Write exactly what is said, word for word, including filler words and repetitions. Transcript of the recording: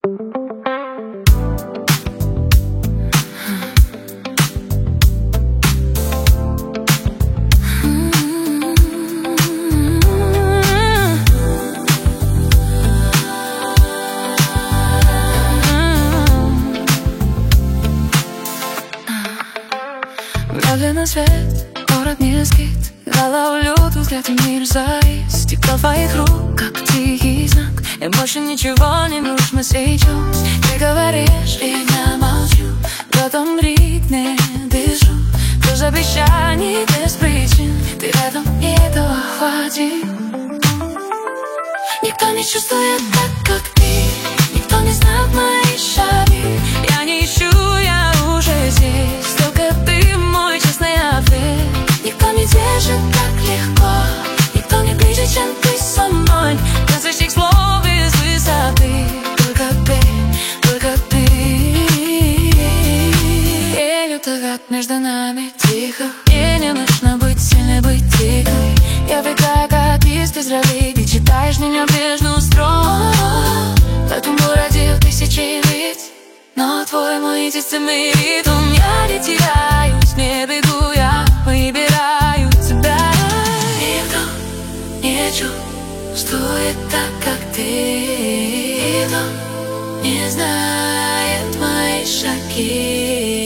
Глядя на свет, город не спит. Я ловлю твой взгляд, и мир завис. Тепло твоих рук, как тихий знак. И больше ничего не нужно сейчас. Ты говоришь, и я молчу. В этом ритме дышу. Без обещаний, без причин. Ты рядом, и этого хватит. Никто не чувствует так, как ты. Никто не знает мои шаги. Я не ищу, я уже здесь. Только ты мой честный ответ. Никто не держит так легко. Никто не ближе, чем ты со мной. Без лишних слов, без высоты. Только ты, только ты. И лютый гад между нами тихо. И не нужно быть сильной, быть тихой. Я витаю, как лист без роли. Ты читаешь меня нежную строк. В этом городе в тысячи лиц. Но твой мой единственный ритм. Я не теряюсь, не бегу, я выбираю тебя. Никто не чувствует так, как ты. Никто не знает мои шаги.